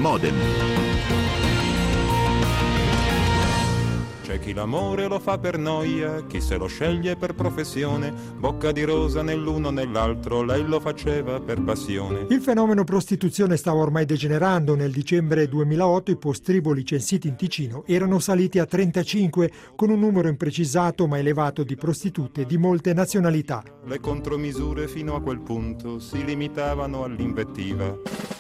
Modem. C'è chi l'amore lo fa per noia, chi se lo sceglie per professione, bocca di rosa nell'uno nell'altro, lei lo faceva per passione. Il fenomeno prostituzione stava ormai degenerando. Nel dicembre 2008 i postriboli censiti in Ticino erano saliti a 35, con un numero imprecisato ma elevato di prostitute di molte nazionalità. Le contromisure fino a quel punto si limitavano all'invettiva.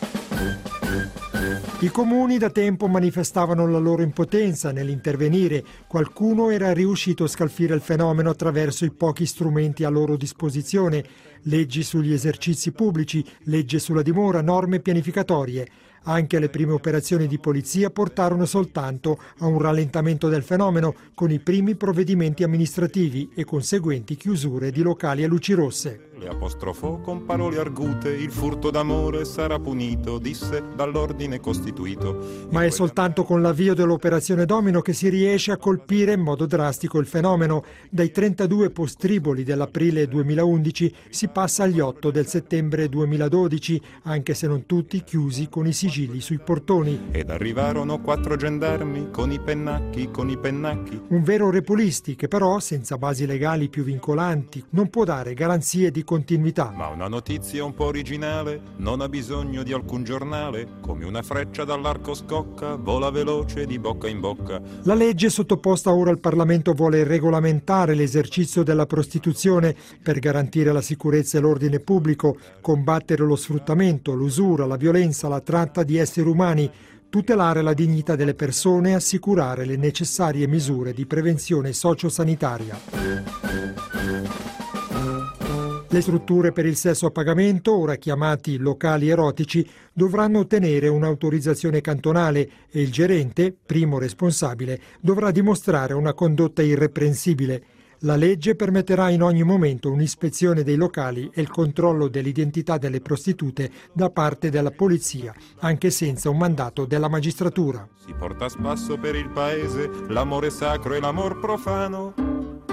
I comuni da tempo manifestavano la loro impotenza nell'intervenire. Qualcuno era riuscito a scalfire il fenomeno attraverso i pochi strumenti a loro disposizione: leggi sugli esercizi pubblici, legge sulla dimora, norme pianificatorie. Anche le prime operazioni di polizia portarono soltanto a un rallentamento del fenomeno, con i primi provvedimenti amministrativi e conseguenti chiusure di locali a luci rosse. Le apostrofò con parole argute, il furto d'amore sarà punito, disse, dall'ordine costituito. Ma è soltanto con l'avvio dell'operazione Domino che si riesce a colpire in modo drastico il fenomeno. Dai 32 postriboli dell'aprile 2011 si passa agli 8 del settembre 2012, anche se non tutti chiusi con i sigilli sui portoni. Ed arrivarono 4 gendarmi con i pennacchi. Un vero repulisti che però, senza basi legali più vincolanti, non può dare garanzie di continuità. Ma una notizia un po' originale non ha bisogno di alcun giornale, come una freccia dall'arco scocca, vola veloce di bocca in bocca. La legge sottoposta ora al Parlamento vuole regolamentare l'esercizio della prostituzione per garantire la sicurezza e l'ordine pubblico, combattere lo sfruttamento, l'usura, la violenza, la tratta di esseri umani, tutelare la dignità delle persone e assicurare le necessarie misure di prevenzione sociosanitaria. Le strutture per il sesso a pagamento, ora chiamati locali erotici, dovranno ottenere un'autorizzazione cantonale e il gerente, primo responsabile, dovrà dimostrare una condotta irreprensibile. La legge permetterà in ogni momento un'ispezione dei locali e il controllo dell'identità delle prostitute da parte della polizia, anche senza un mandato della magistratura. Si porta a spasso per il paese l'amore sacro e l'amor profano.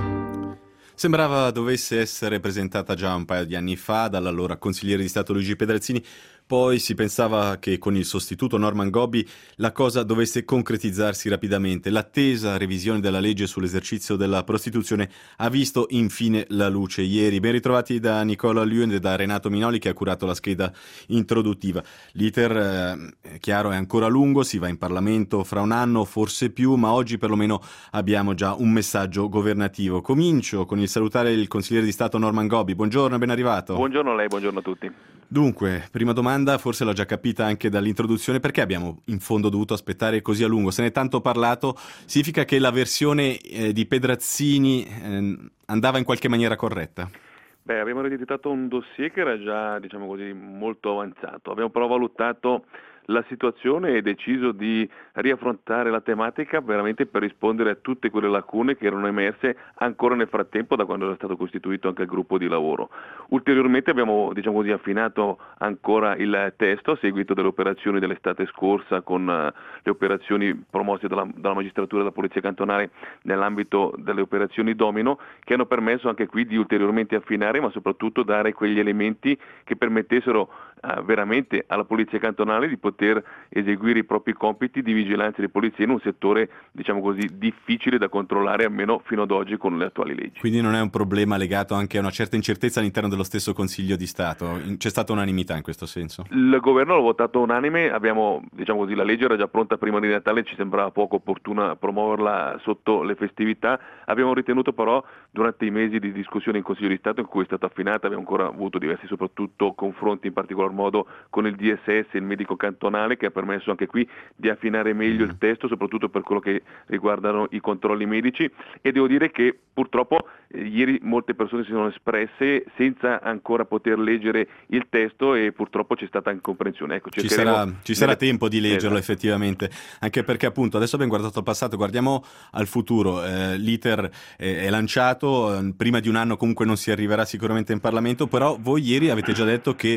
Sembrava dovesse essere presentata già un paio di anni fa dall'allora consigliere di Stato Luigi Pedrazzini, poi si pensava che con il sostituto Norman Gobbi la cosa dovesse concretizzarsi rapidamente. L'attesa revisione della legge sull'esercizio della prostituzione ha visto infine la luce ieri. Ben ritrovati da Nicola Luen e da Renato Minoli che ha curato la scheda introduttiva. L'iter, chiaro, è ancora lungo, si va in Parlamento fra un anno, forse più, ma oggi perlomeno abbiamo già un messaggio governativo. Comincio con il salutare il consigliere di Stato Norman Gobbi. Buongiorno e ben arrivato. Buongiorno a lei, buongiorno a tutti. Dunque, prima domanda, forse l'ho già capita anche dall'introduzione, perché abbiamo in fondo dovuto aspettare così a lungo? Se ne è tanto parlato, significa che la versione di Pedrazzini andava in qualche maniera corretta? Beh, abbiamo ereditato un dossier che era già, diciamo così, molto avanzato. Abbiamo però valutato la situazione e deciso di riaffrontare la tematica veramente per rispondere a tutte quelle lacune che erano emerse ancora nel frattempo da quando era stato costituito anche il gruppo di lavoro. Ulteriormente abbiamo, diciamo così, affinato ancora il testo a seguito delle operazioni dell'estate scorsa con le operazioni promosse dalla magistratura e dalla polizia cantonale nell'ambito delle operazioni Domino, che hanno permesso anche qui di ulteriormente affinare, ma soprattutto dare quegli elementi che permettessero veramente alla polizia cantonale di poter eseguire i propri compiti di vigilanza di polizia in un settore, diciamo così, difficile da controllare almeno fino ad oggi con le attuali leggi. Quindi non è un problema legato anche a una certa incertezza all'interno dello stesso Consiglio di Stato? C'è stata unanimità in questo senso? Il governo l'ha votato unanime, abbiamo, diciamo così, la legge era già pronta prima di Natale, ci sembrava poco opportuna promuoverla sotto le festività. Abbiamo ritenuto però durante i mesi di discussione in Consiglio di Stato in cui è stata affinata, abbiamo ancora avuto diversi soprattutto confronti in particolar modo con il DSS, il medico cantonale, che ha permesso anche qui di affinare meglio il testo, soprattutto per quello che riguardano i controlli medici, e devo dire che purtroppo ieri molte persone si sono espresse senza ancora poter leggere il testo e purtroppo c'è stata incomprensione. Ecco, ci sarà tempo di leggerlo, esatto. Effettivamente, anche perché appunto adesso abbiamo guardato al passato, guardiamo al futuro. L'iter è lanciato, prima di un anno comunque non si arriverà sicuramente in Parlamento, però voi ieri avete già detto che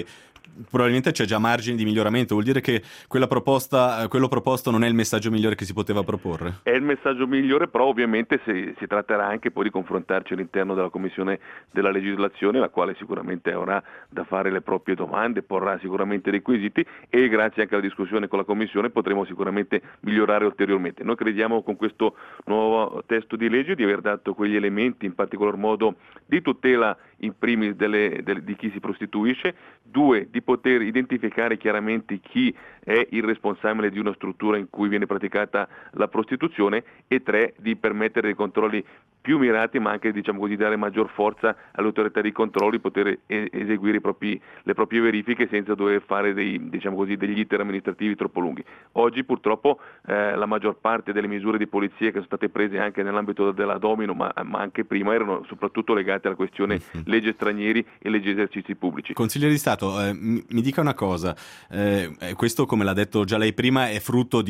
probabilmente c'è già margine di miglioramento, vuol dire che quello proposto non è il messaggio migliore che si poteva proporre? È il messaggio migliore, però ovviamente si tratterà anche poi di confrontarci all'interno della Commissione della legislazione, la quale sicuramente avrà da fare le proprie domande, porrà sicuramente requisiti e grazie anche alla discussione con la Commissione potremo sicuramente migliorare ulteriormente. Noi crediamo con questo nuovo testo di legge di aver dato quegli elementi, in particolar modo di tutela in primis di chi si prostituisce, 2 di poter identificare chiaramente chi è il responsabile di una struttura in cui viene praticata la prostituzione e 3 di permettere dei controlli più mirati, ma anche di dare maggior forza alle autorità di controlli, poter eseguire le proprie verifiche senza dover fare degli iter amministrativi troppo lunghi. Oggi purtroppo la maggior parte delle misure di polizia che sono state prese anche nell'ambito della Domino, ma anche prima, erano soprattutto legate alla questione legge stranieri e legge esercizi pubblici. Consigliere di Stato, mi dica una cosa, questo come l'ha detto già lei prima è frutto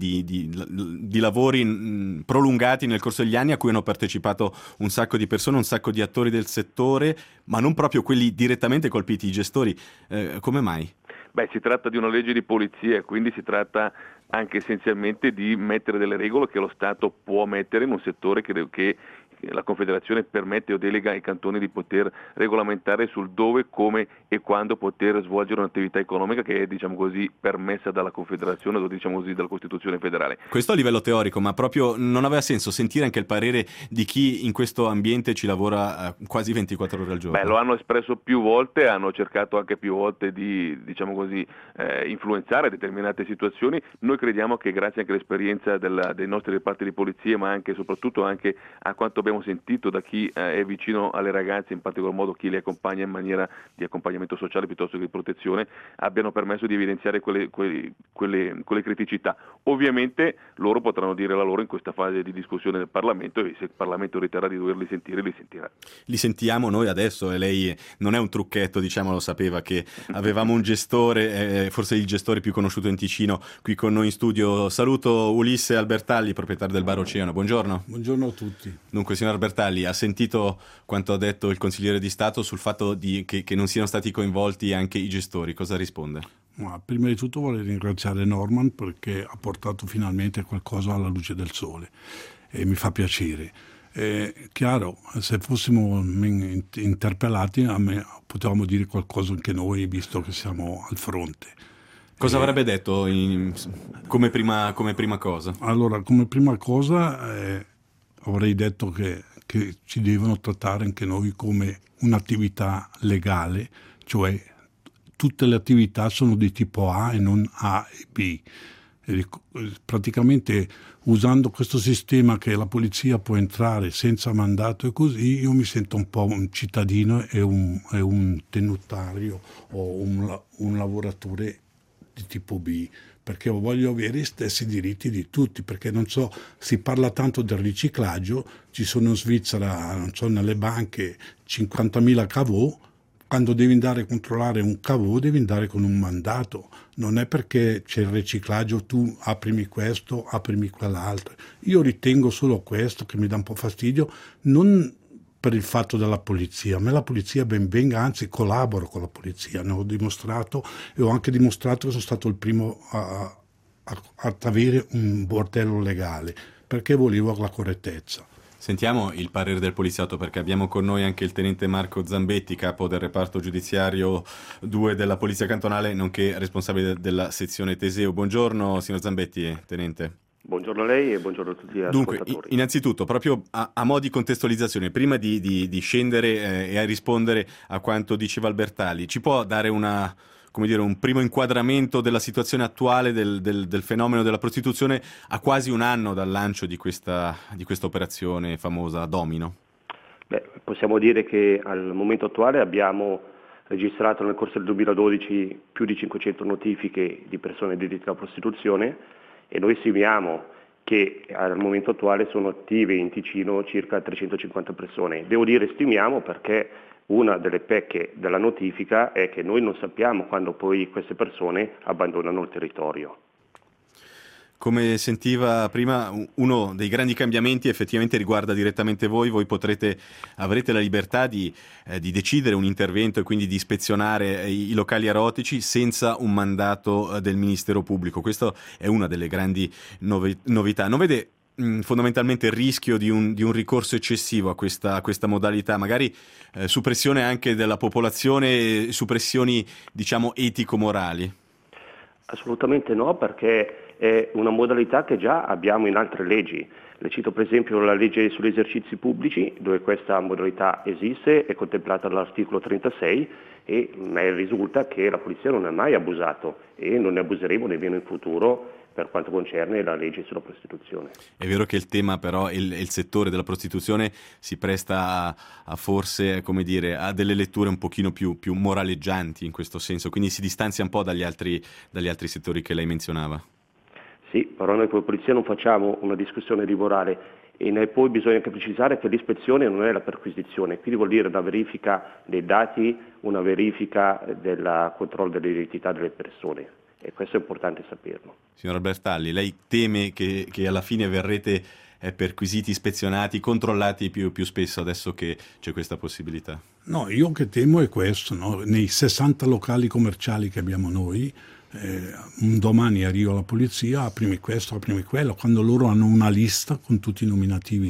di lavori prolungati nel corso degli anni a cui hanno partecipato un sacco di persone, un sacco di attori del settore, ma non proprio quelli direttamente colpiti, i gestori. Come mai? Si tratta di una legge di polizia, quindi si tratta anche essenzialmente di mettere delle regole che lo Stato può mettere in un settore che la Confederazione permette o delega ai cantoni di poter regolamentare sul dove, come e quando poter svolgere un'attività economica che è permessa dalla Confederazione o dalla Costituzione federale. Questo a livello teorico, ma proprio non aveva senso sentire anche il parere di chi in questo ambiente ci lavora quasi 24 ore al giorno? Lo hanno espresso più volte, hanno cercato anche più volte di influenzare determinate situazioni. Noi crediamo che grazie anche all'esperienza dei nostri reparti di polizia, ma anche soprattutto anche a quanto abbiamo sentito da chi è vicino alle ragazze, in particolar modo chi le accompagna in maniera di accompagnamento sociale piuttosto che di protezione, abbiano permesso di evidenziare quelle criticità. Ovviamente loro potranno dire la loro in questa fase di discussione del Parlamento e se il Parlamento riterrà di doverli sentire, li sentirà. Li sentiamo noi adesso e lei non è un trucchetto, lo sapeva che avevamo un gestore, forse il gestore più conosciuto in Ticino, qui con noi in studio. Saluto Ulisse Albertalli, proprietario del Bar Oceano. Buongiorno. Buongiorno a tutti. Dunque, signor Albertalli, ha sentito quanto ha detto il consigliere di Stato sul fatto che non siano stati coinvolti anche i gestori. Cosa risponde? Ma prima di tutto vorrei ringraziare Norman perché ha portato finalmente qualcosa alla luce del sole e mi fa piacere. Chiaro, se fossimo interpellati potevamo dire qualcosa anche noi, visto che siamo al fronte. Cosa avrebbe detto come prima cosa? Allora, come prima cosa avrei detto che ci devono trattare anche noi come un'attività legale, cioè tutte le attività sono di tipo A e non A e B. Praticamente usando questo sistema che la polizia può entrare senza mandato e così, io mi sento un po' un cittadino e un tenutario o un lavoratore di tipo B, perché voglio avere gli stessi diritti di tutti, perché non so, si parla tanto del riciclaggio, ci sono in Svizzera, non so, nelle banche 50.000 cavò, quando devi andare a controllare un cavò devi andare con un mandato, non è perché c'è il riciclaggio tu aprimi questo, aprimi quell'altro. Io ritengo solo questo che mi dà un po' fastidio, non per il fatto della polizia. A me la polizia ben venga, anzi collaboro con la polizia, ne ho dimostrato e ho anche dimostrato che sono stato il primo ad avere un bordello legale, perché volevo la correttezza. Sentiamo il parere del poliziotto, perché abbiamo con noi anche il tenente Marco Zambetti, capo del reparto giudiziario 2 della Polizia Cantonale, nonché responsabile della sezione Teseo. Buongiorno signor Zambetti, tenente. Buongiorno a lei e buongiorno a tutti gli ascoltatori. Dunque, innanzitutto, proprio a mo' di contestualizzazione, prima di scendere e a rispondere a quanto diceva Albertalli, ci può dare un primo inquadramento della situazione attuale del fenomeno della prostituzione a quasi un anno dal lancio di questa operazione famosa Domino? Possiamo dire che al momento attuale abbiamo registrato nel corso del 2012 più di 500 notifiche di persone dedite alla prostituzione e noi stimiamo che al momento attuale sono attive in Ticino circa 350 persone. Devo dire stimiamo perché una delle pecche della notifica è che noi non sappiamo quando poi queste persone abbandonano il territorio. Come sentiva prima, uno dei grandi cambiamenti effettivamente riguarda direttamente voi avrete la libertà di decidere un intervento e quindi di ispezionare i locali erotici senza un mandato del Ministero Pubblico. Questa è una delle grandi novità. Non vede fondamentalmente il rischio di un ricorso eccessivo a questa modalità, magari suppressione anche della popolazione, suppressioni diciamo etico-morali? Assolutamente no, perché è una modalità che già abbiamo in altre leggi. Le cito per esempio la legge sugli esercizi pubblici, dove questa modalità esiste, è contemplata dall'articolo 36 e risulta che la polizia non ha mai abusato e non ne abuseremo nemmeno in futuro per quanto concerne la legge sulla prostituzione. È vero che il tema però, il settore della prostituzione si presta a forse, come dire, a delle letture un pochino più moraleggianti in questo senso, quindi si distanzia un po' dagli altri settori che lei menzionava. Sì, però noi come polizia non facciamo una discussione di morale e poi bisogna anche precisare che l'ispezione non è la perquisizione, quindi vuol dire una verifica dei dati, una verifica del controllo dell'identità delle persone. E questo è importante saperlo. Signora Bertalli, lei teme che alla fine verrete perquisiti, ispezionati, controllati più spesso adesso che c'è questa possibilità? No, io che temo è questo, no? Nei 60 locali commerciali che abbiamo noi, un domani arriva la polizia, aprimi questo, aprimi quello, quando loro hanno una lista con tutti i nominativi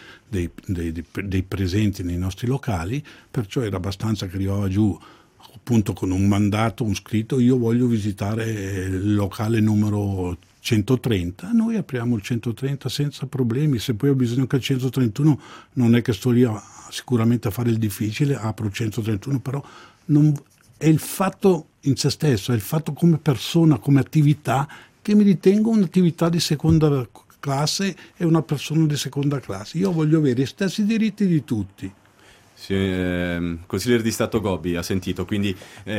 dei presenti nei nostri locali, perciò era abbastanza che arrivava giù appunto con un mandato, un scritto, io voglio visitare il locale numero 130, noi apriamo il 130 senza problemi, se poi ho bisogno che il 131 non è che sto lì sicuramente a fare il difficile, apro il 131, però non, è il fatto in se stesso, è il fatto come persona, come attività, che mi ritengo un'attività di seconda classe e una persona di seconda classe. Io voglio avere gli stessi diritti di tutti. Consigliere di Stato Gobbi ha sentito, quindi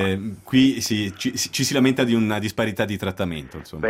qui ci si lamenta di una disparità di trattamento. Insomma.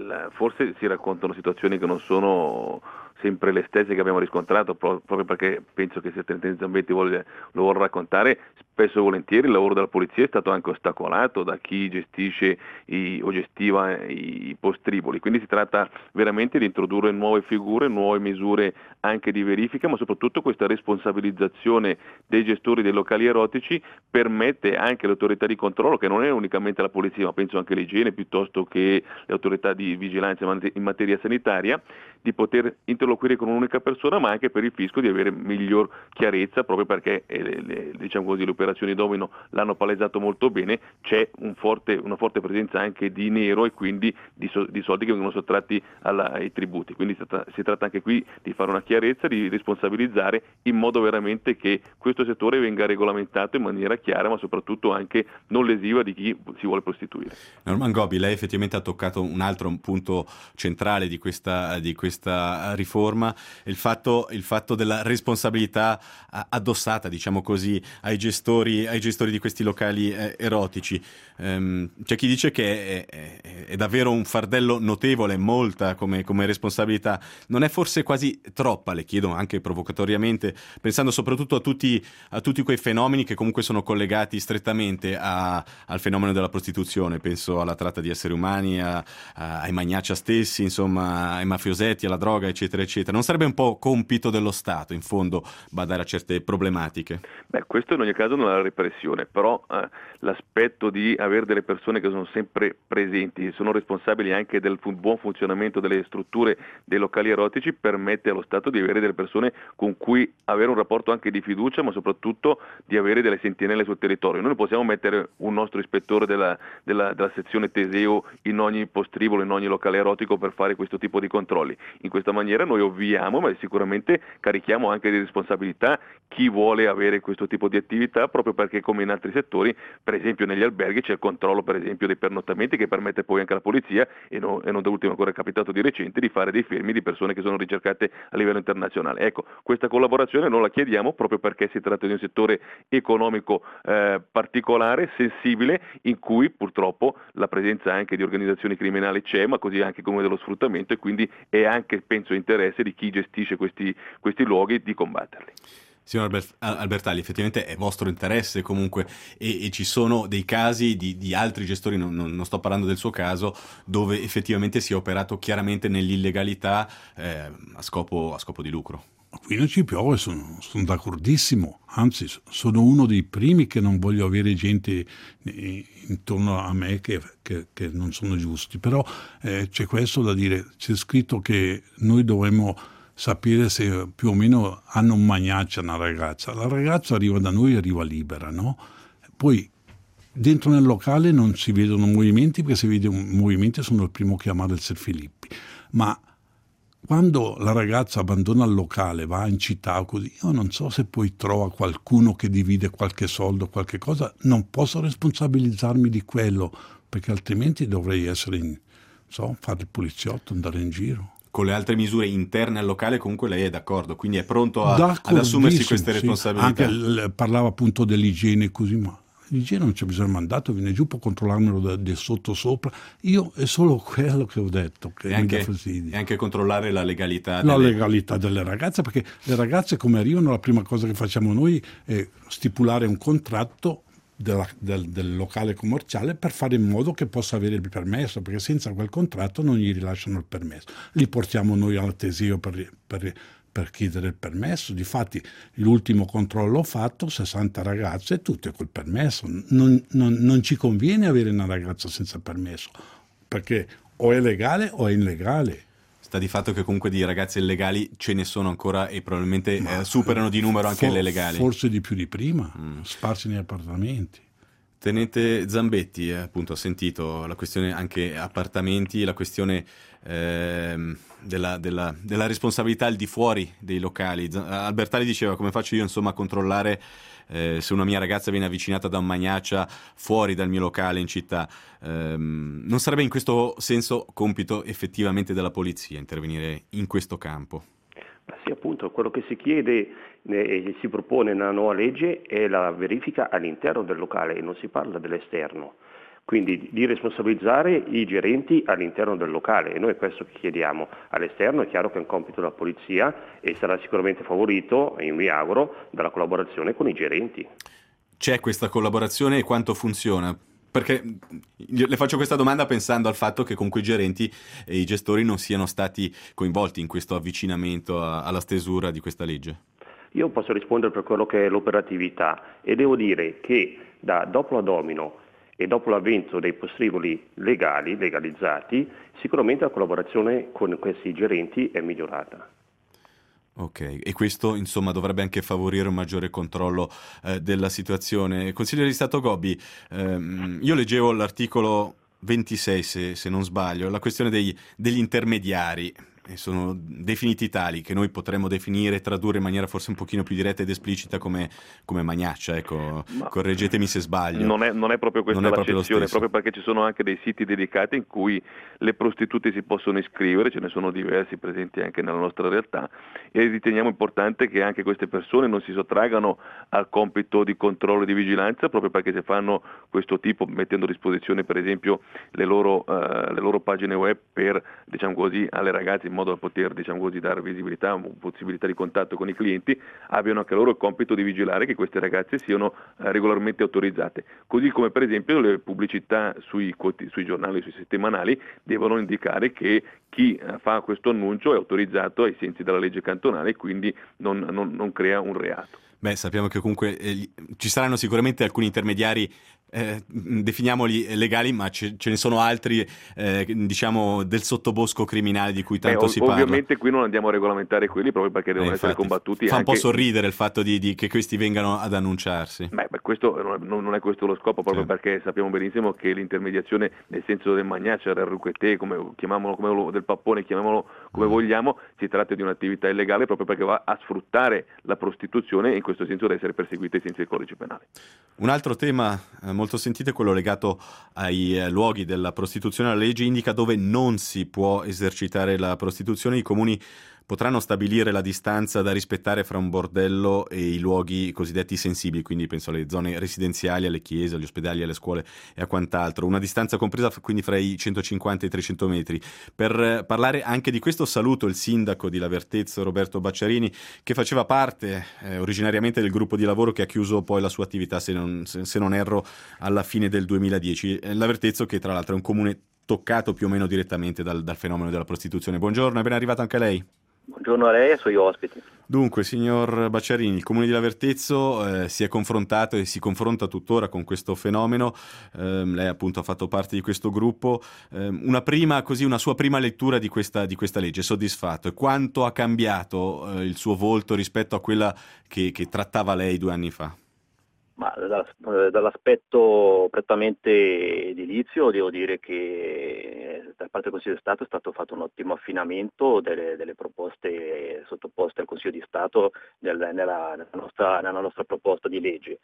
Forse si raccontano situazioni che non sono sempre le stesse che abbiamo riscontrato, proprio perché penso che se Tenente Zambetti lo vuole raccontare, spesso e volentieri il lavoro della polizia è stato anche ostacolato da chi gestisce o gestiva i postriboli, quindi si tratta veramente di introdurre nuove figure, nuove misure anche di verifica, ma soprattutto questa responsabilizzazione dei gestori dei locali erotici permette anche alle autorità di controllo, che non è unicamente la polizia, ma penso anche l'igiene piuttosto che le autorità di vigilanza in materia sanitaria, di poter interloquire con un'unica persona, ma anche per il fisco di avere miglior chiarezza, proprio perché diciamo così, le operazioni domino l'hanno palesato molto bene, c'è una forte presenza anche di nero e quindi di soldi che vengono sottratti ai tributi, quindi si tratta anche qui di fare una chiarezza, di responsabilizzare in modo veramente che questo settore venga regolamentato in maniera chiara, ma soprattutto anche non lesiva di chi si vuole prostituire. Norman Gobbi, lei effettivamente ha toccato un altro punto centrale di questa riforma, il fatto della responsabilità addossata, diciamo così, ai gestori di questi locali erotici. C'è chi dice che è davvero un fardello notevole, molta come responsabilità. Non è forse quasi troppa, le chiedo anche provocatoriamente, pensando soprattutto a tutti quei fenomeni che comunque sono collegati strettamente al fenomeno della prostituzione, penso alla tratta di esseri umani, ai magnaccia stessi, insomma, ai mafiosetti, alla droga, eccetera, eccetera. Non sarebbe un po' compito dello Stato, in fondo, badare a certe problematiche? Questo in ogni caso non è la repressione, però l'aspetto di avere delle persone che sono sempre presenti, sono responsabili anche del buon funzionamento delle strutture dei locali erotici, permette allo Stato di avere delle persone con cui avere un rapporto anche di fiducia, ma soprattutto di avere delle sentinelle sul territorio. Noi non possiamo mettere un nostro ispettore della sezione Teseo in ogni postribolo, in ogni locale erotico per fare questo tipo di controlli. In questa maniera noi ovviamo, ma sicuramente carichiamo anche di responsabilità chi vuole avere questo tipo di attività, proprio perché come in altri settori, per esempio negli alberghi c'è il controllo per esempio dei pernottamenti che permette poi anche alla polizia, e non da ultimo ancora è capitato di recente, di fare dei fermi di persone che sono ricercate a livello internazionale. Ecco, questa collaborazione non la chiediamo proprio perché si tratta di un settore economico particolare, sensibile, in cui purtroppo la presenza anche di organizzazioni criminali c'è, ma così anche come dello sfruttamento, e quindi è anche, penso, interesse di chi gestisce questi luoghi di combatterli. Signor Albertalli, effettivamente è vostro interesse comunque e ci sono dei casi di altri gestori, non sto parlando del suo caso, dove effettivamente si è operato chiaramente nell'illegalità a scopo di lucro. Qui non ci piove, sono d'accordissimo, anzi sono uno dei primi che non voglio avere gente intorno a me che non sono giusti, però c'è questo da dire, c'è scritto che noi dovremmo sapere se più o meno hanno un magnaccia una ragazza. La ragazza arriva da noi, arriva libera, no? Poi dentro nel locale non si vedono movimenti, perché se vedono movimenti sono il primo a chiamare il Ser Filippi. Ma quando la ragazza abbandona il locale, va in città così, io non so se poi trova qualcuno che divide qualche soldo, qualche cosa, non posso responsabilizzarmi di quello, perché altrimenti dovrei essere, fare il poliziotto, andare in giro. Con le altre misure interne al locale comunque lei è d'accordo, quindi è pronto ad assumersi queste responsabilità. Anche parlava appunto dell'igiene così, ma l'igiene non c'è bisogno del mandato, viene giù, può controllarmelo da sotto sopra. Io è solo quello che ho detto che mi dà fastidio. E anche controllare la legalità legalità delle ragazze, perché le ragazze come arrivano la prima cosa che facciamo noi è stipulare un contratto del locale commerciale per fare in modo che possa avere il permesso, perché senza quel contratto non gli rilasciano il permesso. Li portiamo noi al Teseo per chiedere il permesso. Difatti l'ultimo controllo fatto, 60 ragazze, tutte col permesso. Non ci conviene avere una ragazza senza permesso, perché o è legale o è illegale. Sta di fatto che comunque di ragazze illegali ce ne sono ancora e probabilmente superano di numero anche le legali. Forse di più di prima, sparsi negli appartamenti. Tenente Zambetti, appunto, ha sentito la questione anche appartamenti, la questione della responsabilità al di fuori dei locali. Albertalli diceva: come faccio io insomma a controllare se una mia ragazza viene avvicinata da un magnaccia fuori dal mio locale in città? Non sarebbe in questo senso compito effettivamente della polizia intervenire in questo campo? Sì, appunto, quello che si chiede e si propone nella nuova legge è la verifica all'interno del locale e non si parla dell'esterno. Quindi di responsabilizzare i gerenti all'interno del locale, e noi è questo che chiediamo. All'esterno è chiaro che è un compito della polizia e sarà sicuramente favorito, io mi auguro, dalla collaborazione con i gerenti. C'è questa collaborazione e quanto funziona? Perché le faccio questa domanda pensando al fatto che comunque i gerenti e i gestori non siano stati coinvolti in questo avvicinamento alla stesura di questa legge. Io posso rispondere per quello che è l'operatività e devo dire che dopo la domino e dopo l'avvento dei postriboli legalizzati, sicuramente la collaborazione con questi gerenti è migliorata. Ok, e questo insomma dovrebbe anche favorire un maggiore controllo della situazione. Consigliere di Stato Gobbi, io leggevo l'articolo 26 se non sbaglio, la questione degli intermediari. Sono definiti tali, che noi potremmo definire e tradurre in maniera forse un pochino più diretta ed esplicita come magnaccia, ecco. Correggetemi se sbaglio. Non è proprio questa l'accezione, proprio perché ci sono anche dei siti dedicati in cui le prostitute si possono iscrivere, ce ne sono diversi presenti anche nella nostra realtà, e riteniamo importante che anche queste persone non si sottraggano al compito di controllo e di vigilanza, proprio perché se fanno questo tipo, mettendo a disposizione per esempio le loro pagine web per, diciamo così, alle ragazze, in modo da poter, diciamo così, dare visibilità, possibilità di contatto con i clienti, abbiano anche loro il compito di vigilare che queste ragazze siano regolarmente autorizzate. Così come per esempio le pubblicità sui giornali, sui settimanali, devono indicare che chi fa questo annuncio è autorizzato ai sensi della legge cantonale e quindi non crea un reato. Beh, sappiamo che comunque ci saranno sicuramente alcuni intermediari, definiamoli legali, ma ce ne sono altri, diciamo, del sottobosco criminale di cui tanto si parla. Ovviamente qui non andiamo a regolamentare quelli proprio perché devono essere combattuti. Fa un po' sorridere il fatto che questi vengano ad annunciarsi. Questo non è questo lo scopo, proprio perché sappiamo benissimo che l'intermediazione nel senso del magnaccia, del ruchetè, chiamiamolo del pappone, chiamiamolo come vogliamo, si tratta di un'attività illegale proprio perché va a sfruttare la prostituzione e in questo senso deve essere perseguita ai sensi del codice penale. Un altro tema molto sentito è quello legato ai luoghi della prostituzione. La legge indica dove non si può esercitare la prostituzione. I comuni potranno stabilire la distanza da rispettare fra un bordello e i luoghi cosiddetti sensibili, quindi penso alle zone residenziali, alle chiese, agli ospedali, alle scuole e a quant'altro. Una distanza compresa quindi fra i 150 e i 300 metri. Per parlare anche di questo saluto il sindaco di Lavertezzo, Roberto Bacciarini, che faceva parte originariamente del gruppo di lavoro che ha chiuso poi la sua attività, se non erro, alla fine del 2010. Lavertezzo, che tra l'altro è un comune toccato più o meno direttamente dal fenomeno della prostituzione. Buongiorno, è ben arrivato anche a lei. Buongiorno a lei e ai suoi ospiti. Dunque, signor Bacciarini, il comune di Lavertezzo si è confrontato e si confronta tuttora con questo fenomeno. Lei appunto ha fatto parte di questo gruppo. Una sua prima lettura di questa legge, soddisfatto? E quanto ha cambiato il suo volto rispetto a quella che trattava lei 2 anni fa? Ma dall'aspetto prettamente edilizio devo dire che da parte del Consiglio di Stato è stato fatto un ottimo affinamento delle proposte sottoposte al Consiglio di Stato nella nostra proposta di legge.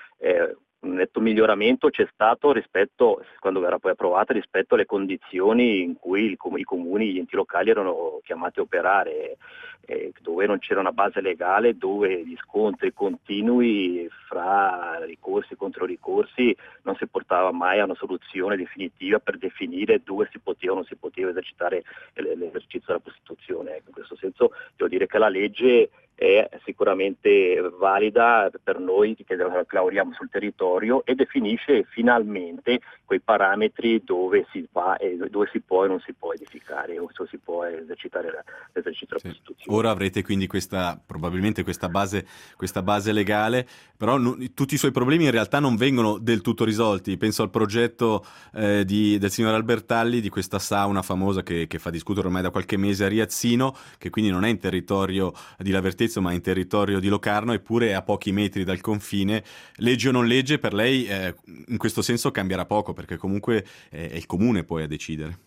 Un netto miglioramento c'è stato quando verrà poi approvata, rispetto alle condizioni in cui i comuni, gli enti locali erano chiamati a operare, dove non c'era una base legale, dove gli scontri continui fra ricorsi e controricorsi non si portava mai a una soluzione definitiva per definire dove si poteva o non si poteva esercitare l'esercizio della prostituzione. In questo senso devo dire che la legge è sicuramente valida per noi che lavoriamo sul territorio e definisce finalmente quei parametri dove si va e dove si può e non si può edificare o se si può esercitare l'esercizio della prostituzione. Ora avrete quindi probabilmente questa base legale, però tutti i suoi problemi in realtà non vengono del tutto risolti. Penso al progetto del signor Albertalli, di questa sauna famosa che fa discutere ormai da qualche mese a Riazzino, che quindi non è in territorio di Lavertezzo ma in territorio di Locarno, eppure è a pochi metri dal confine. Legge o non legge, per lei in questo senso cambierà poco, perché comunque è il comune poi a decidere.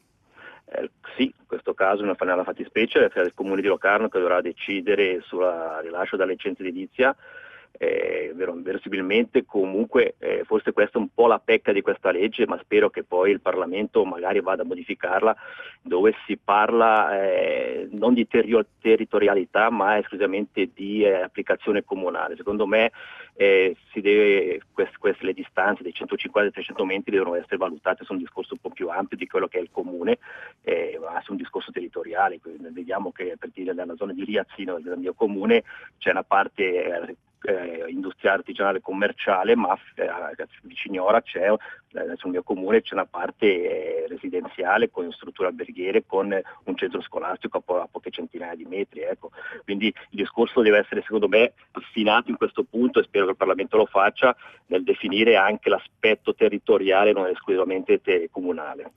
Sì, in questo caso nella fattispecie è il comune di Locarno che dovrà decidere sul rilascio della licenza edilizia. Verosimilmente comunque forse questa è un po' la pecca di questa legge, ma spero che poi il Parlamento magari vada a modificarla, dove si parla non di territorialità ma esclusivamente di applicazione comunale. Secondo me le distanze dei 150 e 300 metri devono essere valutate su un discorso un po' più ampio di quello che è il comune, ma su un discorso territoriale. Quindi vediamo che per dire nella zona di Riazzino del mio comune c'è una parte industriale, artigianale, commerciale, ma vicinora sul mio comune c'è una parte residenziale con strutture alberghiere, con un centro scolastico a poche centinaia di metri. Ecco. Quindi il discorso deve essere secondo me affinato in questo punto e spero che il Parlamento lo faccia nel definire anche l'aspetto territoriale, non esclusivamente comunale.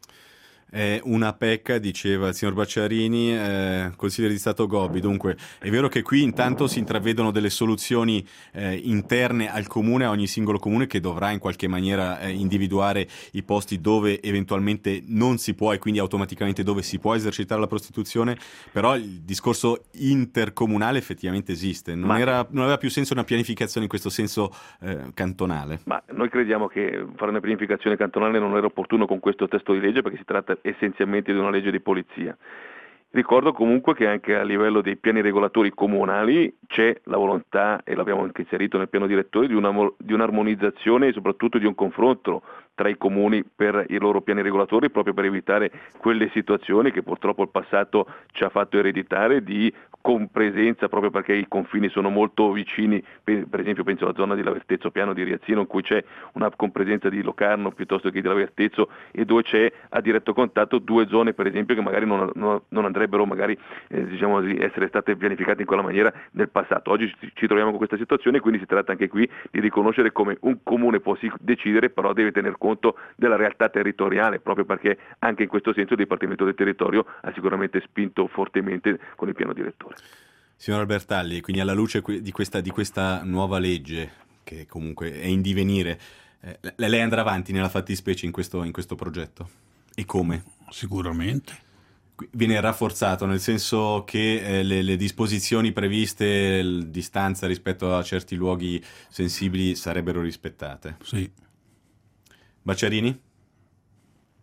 È una pecca, diceva il signor Bacciarini, consigliere di Stato Gobbi. Dunque, è vero che qui intanto si intravedono delle soluzioni interne al comune, a ogni singolo comune, che dovrà in qualche maniera individuare i posti dove eventualmente non si può e quindi automaticamente dove si può esercitare la prostituzione, però il discorso intercomunale effettivamente esiste. Non aveva più senso una pianificazione in questo senso cantonale? Ma noi crediamo che fare una pianificazione cantonale non era opportuno con questo testo di legge, perché si tratta essenzialmente di una legge di polizia. Ricordo comunque che anche a livello dei piani regolatori comunali c'è la volontà, e l'abbiamo anche inserito nel piano direttore, di un'armonizzazione e soprattutto di un confronto tra i comuni per i loro piani regolatori, proprio per evitare quelle situazioni che purtroppo il passato ci ha fatto ereditare di compresenza, proprio perché i confini sono molto vicini. Per esempio penso alla zona di Lavertezzo Piano di Riazzino, in cui c'è una compresenza di Locarno piuttosto che di Lavertezzo, e dove c'è a diretto contatto 2 zone per esempio che magari non andrebbero magari essere state pianificate in quella maniera nel passato. Oggi ci troviamo con questa situazione, quindi si tratta anche qui di riconoscere come un comune può sì decidere, però deve tener conto della realtà territoriale, proprio perché anche in questo senso il Dipartimento del Territorio ha sicuramente spinto fortemente con il piano direttore. Signor Albertalli, quindi alla luce di questa nuova legge, che comunque è in divenire, lei andrà avanti nella fattispecie in questo progetto? E come? Sicuramente. Viene rafforzato, nel senso che le disposizioni previste, distanza rispetto a certi luoghi sensibili, sarebbero rispettate? Sì. Bacciarini?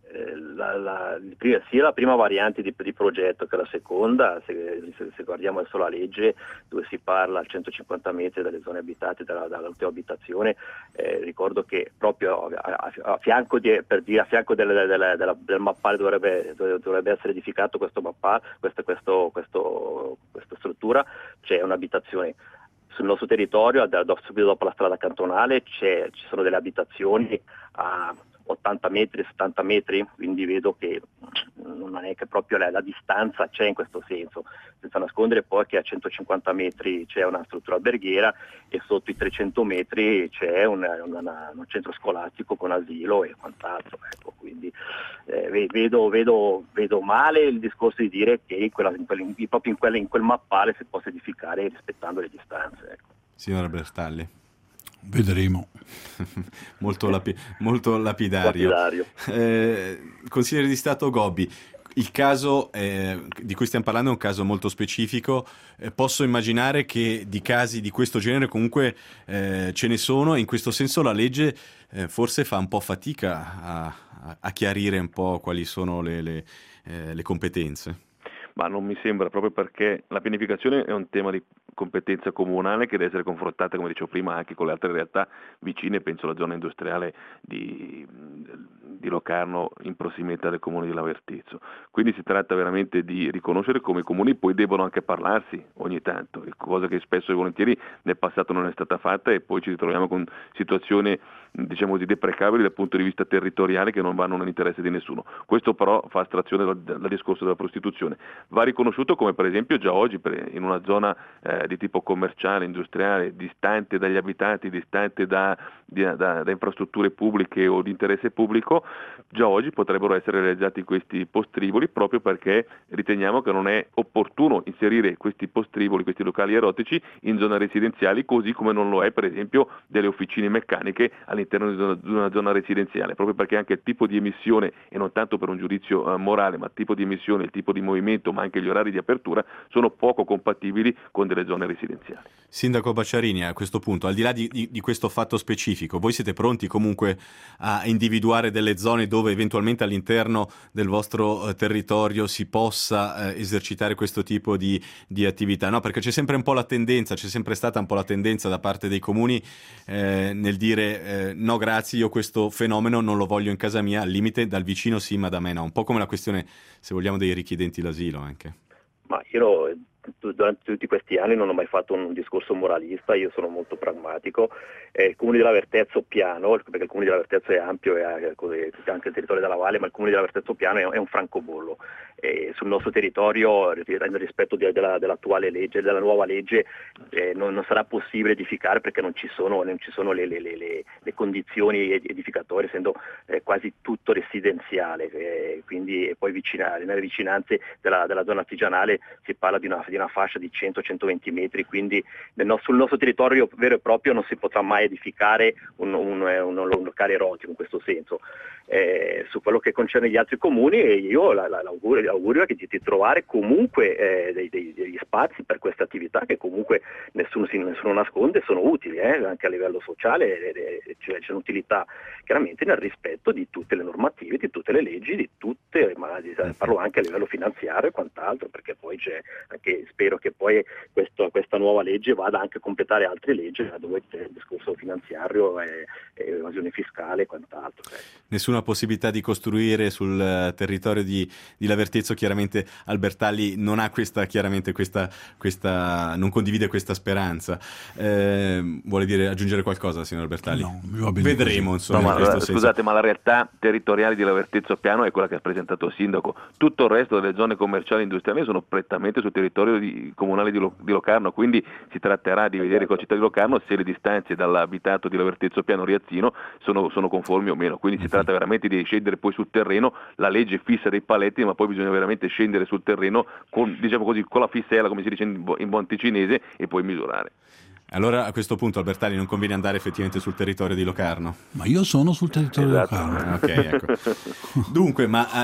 sia la prima variante di progetto che la seconda, se guardiamo adesso la legge dove si parla a 150 metri dalle zone abitate, dall'ultima abitazione, ricordo che proprio a fianco del mappale dovrebbe essere edificato questo mappale, questa struttura, c'è un'abitazione. Sul nostro territorio, subito dopo la strada cantonale, ci sono delle abitazioni a 80 metri, 70 metri, quindi vedo che non è che proprio la distanza c'è in questo senso, senza nascondere poi che a 150 metri c'è una struttura alberghiera e sotto i 300 metri c'è un centro scolastico con asilo e quant'altro, ecco, quindi vedo male il discorso di dire che proprio in quel mappale si possa edificare rispettando le distanze, ecco. Signora Bertalli. Vedremo. molto lapidario. Consigliere di Stato Gobbi, il caso di cui stiamo parlando è un caso molto specifico. Posso immaginare che di casi di questo genere comunque ce ne sono, e in questo senso la legge forse fa un po' fatica a chiarire un po' quali sono le competenze. Ma non mi sembra, proprio perché la pianificazione è un tema di competenza comunale che deve essere confrontata, come dicevo prima, anche con le altre realtà vicine, penso alla zona industriale di Locarno in prossimità del comune di Lavertezzo. Quindi si tratta veramente di riconoscere come i comuni poi devono anche parlarsi ogni tanto, cosa che spesso e volentieri nel passato non è stata fatta, e poi ci ritroviamo con situazioni diciamo così deprecabili dal punto di vista territoriale che non vanno nell'interesse di nessuno. Questo però fa astrazione dal discorso della prostituzione. Va riconosciuto come per esempio già oggi in una zona di tipo commerciale, industriale, distante dagli abitanti, distante da infrastrutture pubbliche o di interesse pubblico, già oggi potrebbero essere realizzati questi postriboli, proprio perché riteniamo che non è opportuno inserire questi postriboli, questi locali erotici in zone residenziali, così come non lo è per esempio delle officine meccaniche all'interno di una zona residenziale, proprio perché anche il tipo di emissione, e non tanto per un giudizio morale, ma il tipo di emissione, il tipo di movimento, ma anche gli orari di apertura sono poco compatibili con delle zone residenziali. Sindaco Bacciarini, a questo punto, al di là di questo fatto specifico, voi siete pronti comunque a individuare delle zone dove eventualmente all'interno del vostro territorio si possa esercitare questo tipo di attività? No, perché c'è sempre stata un po' la tendenza da parte dei comuni nel dire no grazie, io questo fenomeno non lo voglio in casa mia, al limite dal vicino sì, ma da me no. Un po' come la questione, se vogliamo, dei richiedenti l'asilo anche. Ma io durante tutti questi anni non ho mai fatto un discorso moralista, io sono molto pragmatico. Il comune di Lavertezzo piano, perché il comune di Lavertezzo è ampio e ha anche il territorio della valle, ma il comune di Lavertezzo piano è un francobollo. Sul nostro territorio, nel rispetto dell'attuale legge, della nuova legge, non sarà possibile edificare perché non ci sono le condizioni edificatorie, essendo quasi tutto residenziale, quindi poi nelle vicinanze della zona artigianale si parla di una fascia di 100-120 metri, quindi sul nostro territorio vero e proprio non si potrà mai edificare un locale erotico in questo senso. Su quello che concerne gli altri comuni, io l'augurio è di trovare comunque degli spazi per queste attività che comunque nessuno nasconde, sono utili anche a livello sociale, c'è un'utilità chiaramente nel rispetto di tutte le normative, di tutte le leggi, ma parlo anche a livello finanziario e quant'altro, perché poi c'è anche, spero che poi questa nuova legge vada anche a completare altre leggi dove c'è il discorso finanziario e evasione fiscale e quant'altro. Nessuna possibilità di costruire sul territorio di Lavertezzo, chiaramente Albertalli non ha questa non condivide questa speranza. Vuole aggiungere qualcosa, signor Albertalli? No, va bene. Vedremo, insomma. No, ma scusate, ma la realtà territoriale di Lavertezzo piano è quella che ha presentato il sindaco. Tutto il resto delle zone commerciali e industriali sono prettamente sul territorio comunale di Locarno, quindi si tratterà di vedere con la città di Locarno se le distanze dall'abitato di Lavertezzo piano Riazzino sono conformi o meno. Quindi si tratta veramente di scendere poi sul terreno. La legge fissa dei paletti, ma poi bisogna veramente scendere sul terreno con la fissella, come si dice in buon ticinese, e poi misurare. Allora a questo punto, Albertalli, non conviene andare effettivamente sul territorio di Locarno? Ma io sono sul territorio di Locarno. Ok, ecco. Dunque, ma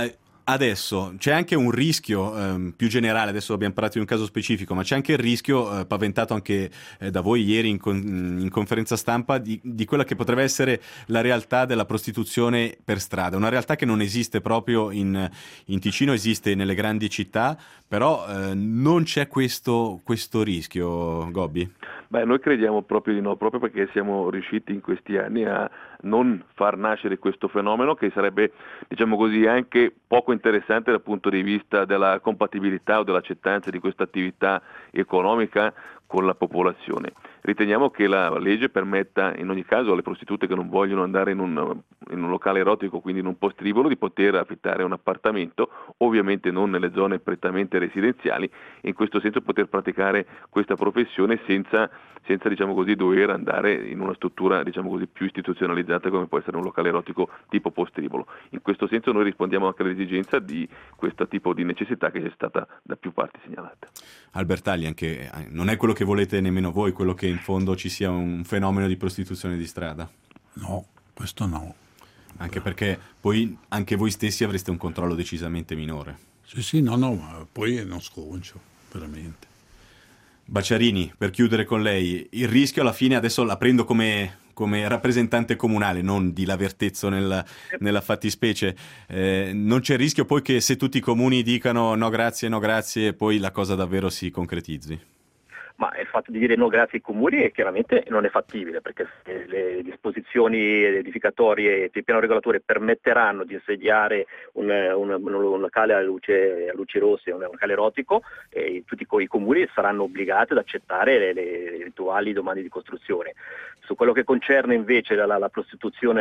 adesso c'è anche un rischio più generale, adesso abbiamo parlato di un caso specifico, ma c'è anche il rischio paventato anche da voi ieri in conferenza stampa di quella che potrebbe essere la realtà della prostituzione per strada, una realtà che non esiste proprio in Ticino, esiste nelle grandi città, però non c'è questo rischio, Gobbi? Beh, noi crediamo proprio di no, proprio perché siamo riusciti in questi anni a non far nascere questo fenomeno, che sarebbe, diciamo così, anche poco interessante dal punto di vista della compatibilità o dell'accettanza di questa attività economica con la popolazione. Riteniamo che la legge permetta in ogni caso alle prostitute che non vogliono andare in un locale erotico, quindi in un postribolo, di poter affittare un appartamento, ovviamente non nelle zone prettamente residenziali, e in questo senso poter praticare questa professione senza diciamo così, dover andare in una struttura, diciamo così, più istituzionalizzata come può essere un locale erotico tipo postribolo. In questo senso noi rispondiamo anche all'esigenza di questo tipo di necessità che è stata da più parti segnalata. Albertalli, anche non è quello che volete nemmeno voi, quello che in fondo ci sia un fenomeno di prostituzione di strada? No, questo no. Anche perché poi anche voi stessi avreste un controllo decisamente minore. Sì, no, ma poi è uno sconcio, veramente. Bacciarini, per chiudere con lei, il rischio alla fine, adesso la prendo come rappresentante comunale, non di Lavertezzo nella fattispecie, non c'è rischio poi che se tutti i comuni dicano no grazie, poi la cosa davvero si concretizzi? Ma il fatto di dire no grazie ai comuni chiaramente non è fattibile, perché se le disposizioni edificatorie del piano regolatore permetteranno di insediare un locale a luci rosse, un locale erotico, tutti i comuni saranno obbligati ad accettare le eventuali domande di costruzione. Su quello che concerne invece la prostituzione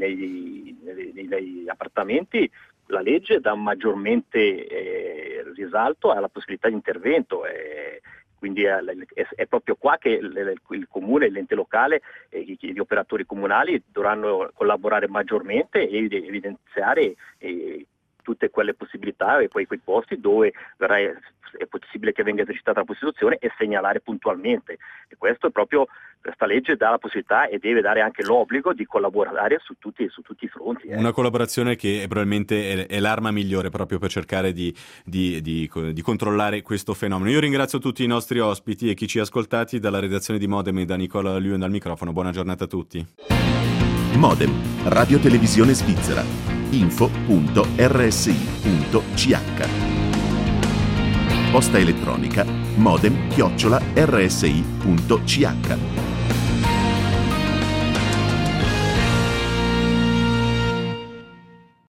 nei appartamenti, la legge dà maggiormente risalto alla possibilità di intervento. Quindi è proprio qua che il comune, l'ente locale e gli operatori comunali dovranno collaborare maggiormente e evidenziare tutte quelle possibilità e quei posti dove è possibile che venga esercitata la prostituzione e segnalare puntualmente. E questo è proprio, questa legge dà la possibilità e deve dare anche l'obbligo di collaborare su tutti i fronti. Una collaborazione che probabilmente è l'arma migliore proprio per cercare di controllare questo fenomeno. Io ringrazio tutti i nostri ospiti e chi ci ha ascoltati dalla redazione di Modem e da Nicola Luen al microfono. Buona giornata a tutti. Modem, Radio Televisione Svizzera. info.rsi.ch. Posta elettronica modem@rsi.ch.